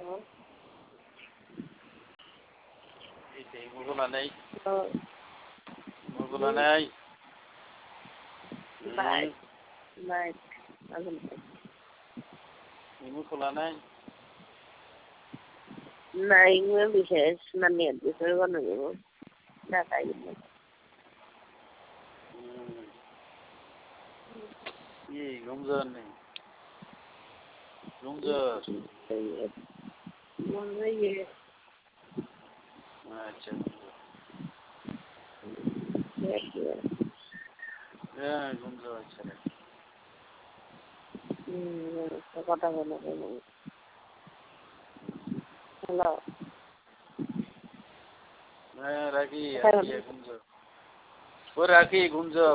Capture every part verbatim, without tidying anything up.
Iti mugulanay. Mugulanay. Bye. Bye. Mugulanay. Này nguyên bị hệ là miệng bị hơi con nữa. Là tại vì Gì cũng dân này. Cũng giờ. Mọi người gì? À, chân. Dạ, dạ. Dạ, cũng giờ chân. Ừ, có con tao nó cái này. Hello. Dạ, Raki, Raki cũng giờ. Ủa Raki cũng giờ.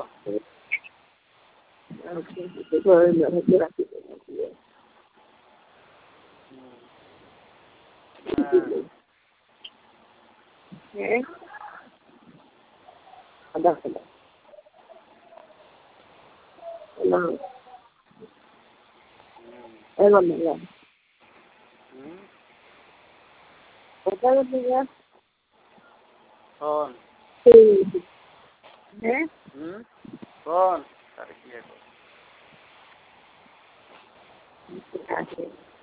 Ok, cái rồi nữa thì chưa Raki. Dạ. Ada, ada. Hello. Em làm gì vậy? Em làm gì vậy? Con. Ừ. Hả? Ừ. Con. Tại kia con. Dạ.